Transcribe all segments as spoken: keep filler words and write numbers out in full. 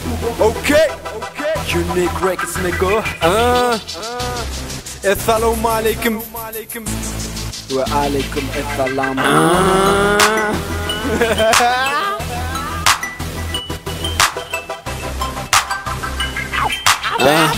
Okay, Unique Records nigga. Uh, Assalamu alaikum. Wa alaikum assalam. Uh.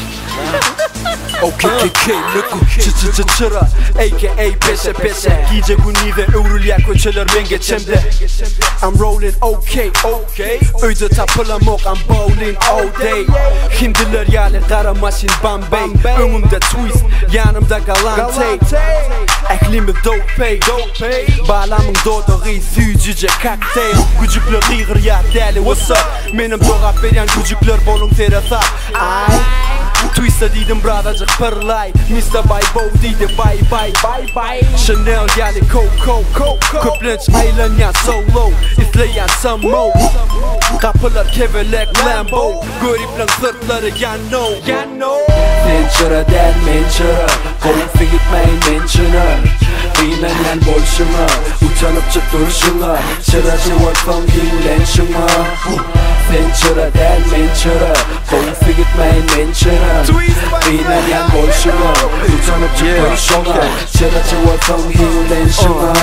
OKKK nigga, çı-çı-çı-çıra A K A peşe peşe Gece günüde övrülyak köçeler ben geçemde I'm rolling okay, okay Öyde tapılamok I'm bowling all day Hindiler yale kara maşin Bombay Önümde twist, yanımda galante Eklimi dope, bağlamın dodağı süyücüce cocktail Gücükler yığır ya deli what's up Benim doğap veren gücükler bolun terasat Ay Twist'e dedim bradacık pırlay mister Baybo dedi bye bye bye bye Chanel yani Coco Köplenç aylanyan solo İzleyen some more Kapılar kevelek Lambo Gariplen sırtları yano Mençara del mençara Korunfi gitmeyin mençana Kıynanyan bolşuna Utanıp çık duruşuna Çıracı vakfam dinlenşuna Mençara del mençara Korunfi gitmeyin mençana Kıynanyan bolşuna Utanıp çık duruşuna Çıracı vakfam dinlenşuna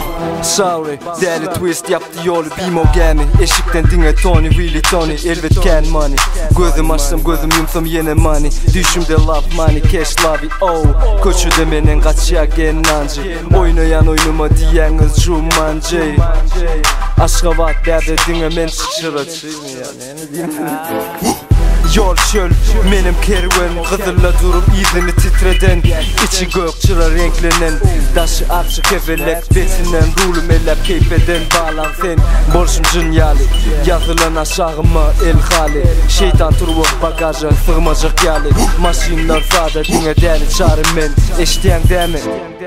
Sorry, deli twist yaptı yolu bimo gemi Eşikten dinle Tony, really Tony Elbet can money Gözüm açsam gözüm yumsam yine money Düşümde love money, cash love oh Koçu demenen kaçya genancı Oynayan oynuma diyeniz Jumanji Aşka vat derdi dinle men şıçıracıyım ya Yol çöl, benim kervan Kızılla durup izini titreden İçi gök çıra renklenen Daşı akçı kefelek betinden Rulum elep keyfeden bağlan sen Borçum cünyali Yazılan aşağıma el hali Şeytan turvuk bagaja sığmacak yali Maşinler sağda dine deli çarım men Eştiyen demi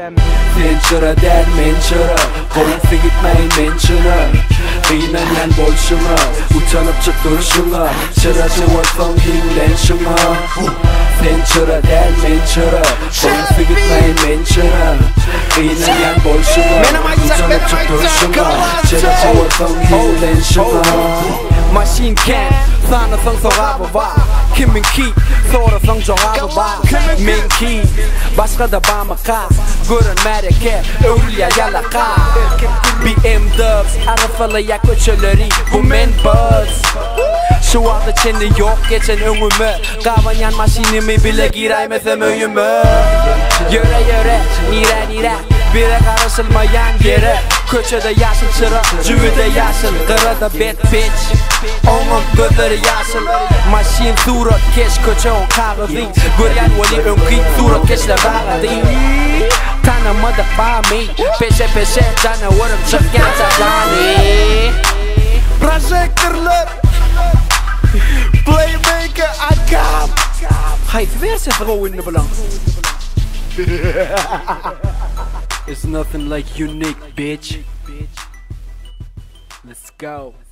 Mençara del mençara Korunfi gitmeyin mençana Kıynanyan bolşuna Utanıp çık duruşuna Çıracı vakfam dinlenşuna Mençara del mençara Korunfi gitmeyin mençana Kıynanyan bolşuna Utanıp çık duruşuna Çıracı vakfam dinlenşuna Machine can Sanırsın sorabı var Kimin ki sorarsan cevabı var Min ki Başka da bana kas Görünmedi ki Övrülya yalaka B M Dubs Arıfalayak köçeleri Bu men buzz Şu anda içinde yok geçen önümü Kavanyan maşinimi bile giremezsem öyümü Yöre yöre nire nire Bire karışılmayan yere Köçede yaşıl çıra Cüvide yaşıl Kırada bet bitch Onun gözleri yaşıl Maşin surat keş köçe on kağıdı Göryen vali önkü surat keşle bağıdı Tanımadık bağımı Peşe peşe canavarım çıkken çaklani Projektörler Playmaker akam Hayır verse throw in the blank It's nothing like unique bitch Let's go